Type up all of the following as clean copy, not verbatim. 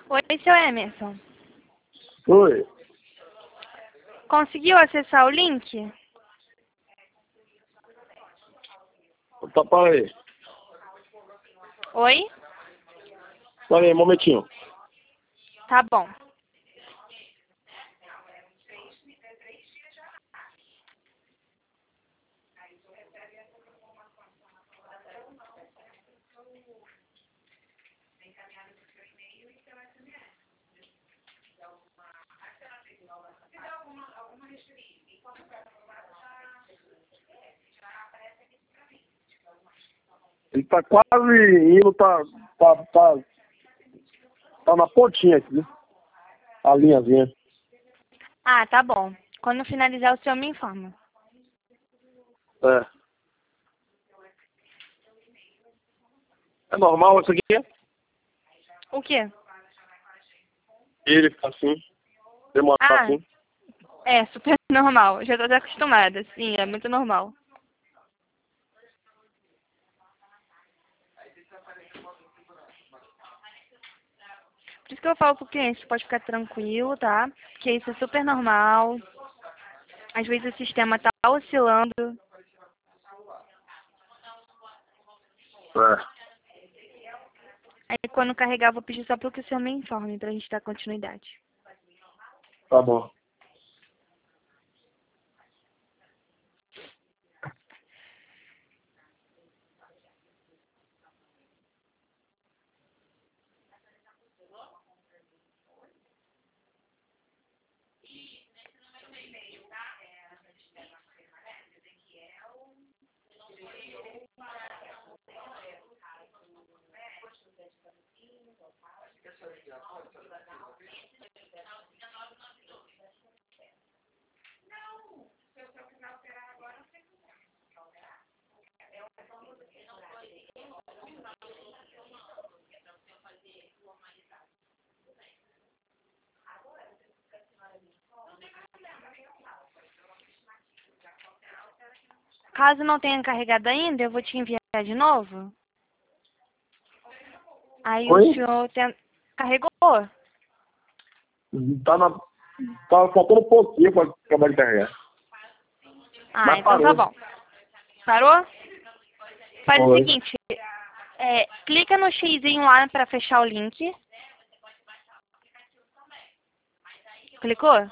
Oi, seu Emerson. Oi. Conseguiu acessar o link? Tá, para aí. Oi? Para aí, um momentinho. Tá bom. Ele tá quase indo, tá na pontinha aqui. A linhazinha. Ah, tá bom. Quando finalizar, o senhor me informa. É. É normal isso aqui? O quê? Ele fica assim. Demorar Ah, assim. é super normal. Já tô até acostumada. Sim, é muito normal. Por isso que eu falo pro cliente, você pode ficar tranquilo, tá? Porque isso é super normal. Às vezes o sistema tá oscilando. É. Aí quando carregar, eu vou pedir só para que o senhor me informe pra gente dar continuidade. Tá bom. Caso não tenha carregado ainda, eu vou te enviar de novo. Aí o Oi? senhor carregou? Tá faltando um pouquinho pra acabar de carregar. Ah, Mas então tá parou. bom. Parou? Faz o Oi. seguinte, clica no xizinho lá para fechar o link. Clicou?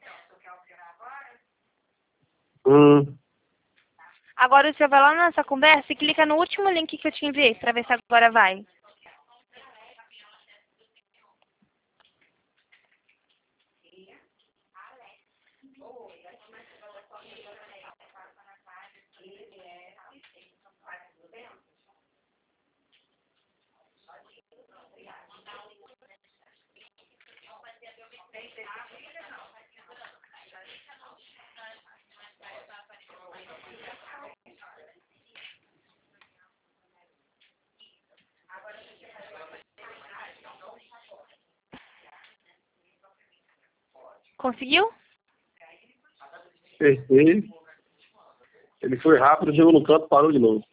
Agora o senhor vai lá na nossa conversa e clica no último link que eu te enviei para ver se agora vai. Conseguiu? Apertei. Ele foi rápido, chegou no canto, parou de novo.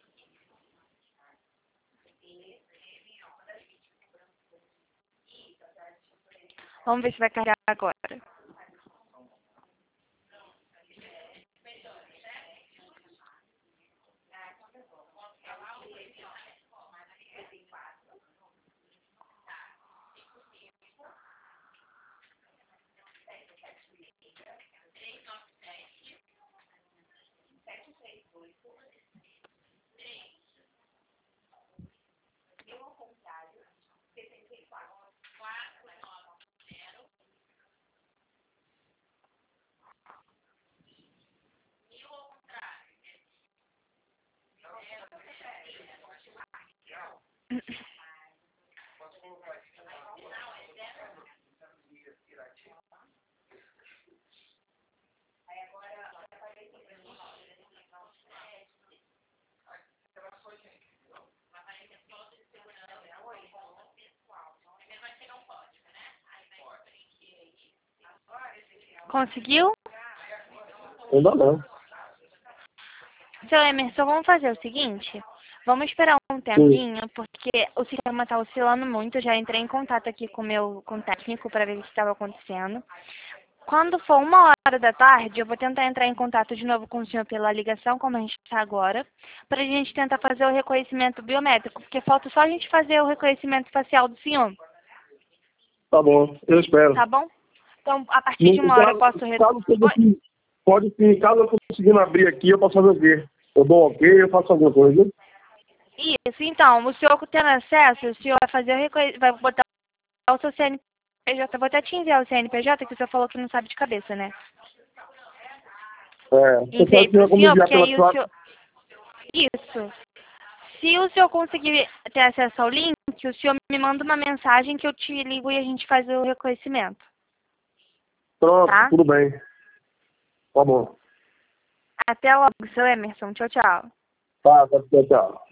Vamos ver se vai carregar agora. Conseguiu? Ainda não. Seu Emerson, vamos fazer o seguinte? Vamos esperar um Sim. tempinho, porque porque o sistema está oscilando muito. Eu já entrei em contato aqui com o técnico para ver o que estava acontecendo. Quando for 1h da tarde, eu vou tentar entrar em contato de novo com o senhor pela ligação, como a gente está agora, para a gente tentar fazer o reconhecimento biométrico, porque falta só a gente fazer o reconhecimento facial do senhor. Tá bom, eu espero. Tá bom? Então, a partir de 1h eu posso... Pode sim, caso eu conseguir abrir aqui, eu posso fazer o quê? Eu dou ok, eu faço alguma coisa. Isso, então, o senhor tendo acesso, o senhor vai fazer o reconhecimento, vai botar o seu CNPJ, vou até te enviar o CNPJ, que o senhor falou que não sabe de cabeça, né? Enviei pro senhor, porque aí o senhor... Isso. Se o senhor conseguir ter acesso ao link, o senhor me manda uma mensagem que eu te ligo e a gente faz o reconhecimento. Pronto, Tá? tudo bem. Tá bom. Até logo, seu Emerson. Tchau, tchau. Tá, tchau.